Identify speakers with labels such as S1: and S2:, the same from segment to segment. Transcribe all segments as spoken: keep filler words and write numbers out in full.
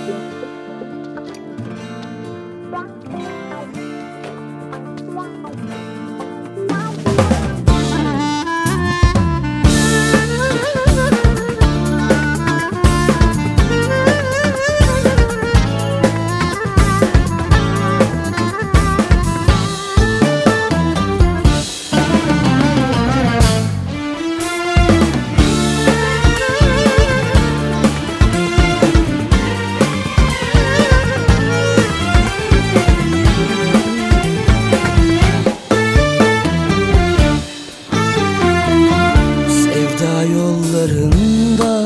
S1: Yollarında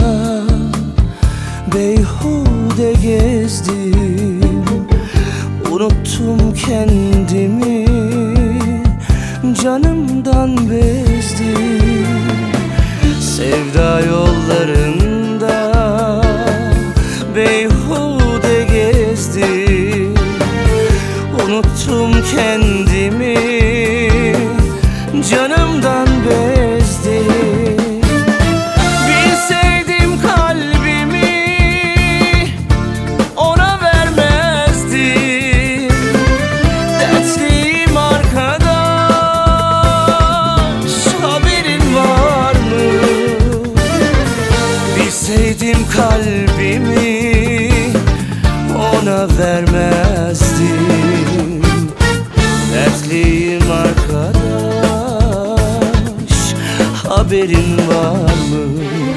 S1: beyhude gezdim, unuttum kendimi, canımdan bezdim. Sevda yollarında beyhude gezdim, unuttum kendimi, canımdan bezdim. Bilseydim kalbimi ona vermezdim. Dertliyim arkadaş, haberin var mı?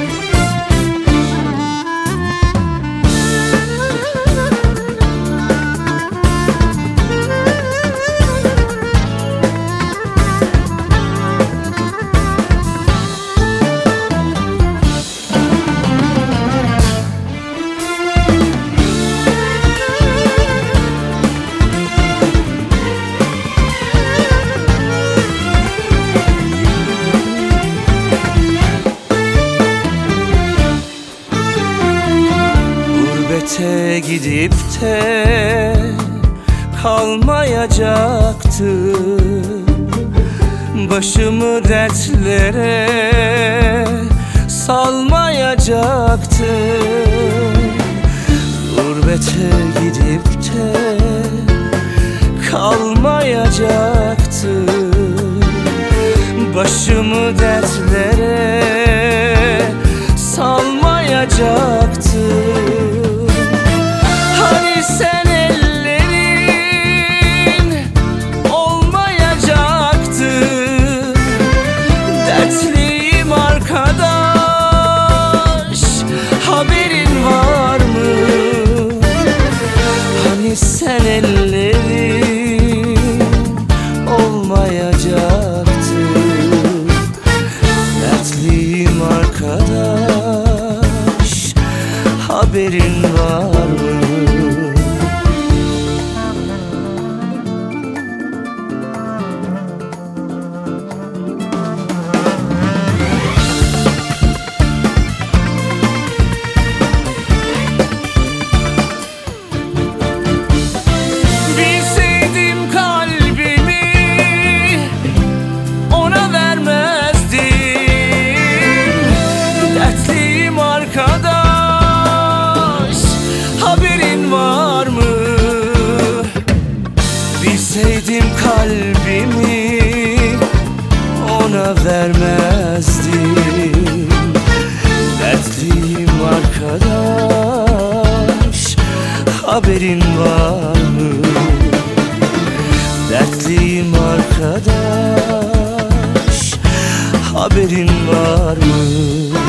S1: Gurbete gidip de kalmayacaktım, başımı dertlere salmayacaktım. Gurbete gidip de kalmayacaktım, başımı dertlere salmayacaktım. Hani sen ellerin olmayacaktı, dertliyim arkadaş, haberin var mı? Hani sen ellerin olmayacaktı, dertliyim arkadaş, haberin var mı? Bilseydim kalbimi ona vermezdim. Dertliyim arkadaş, haberin var mı? Dertliyim arkadaş, haberin var mı?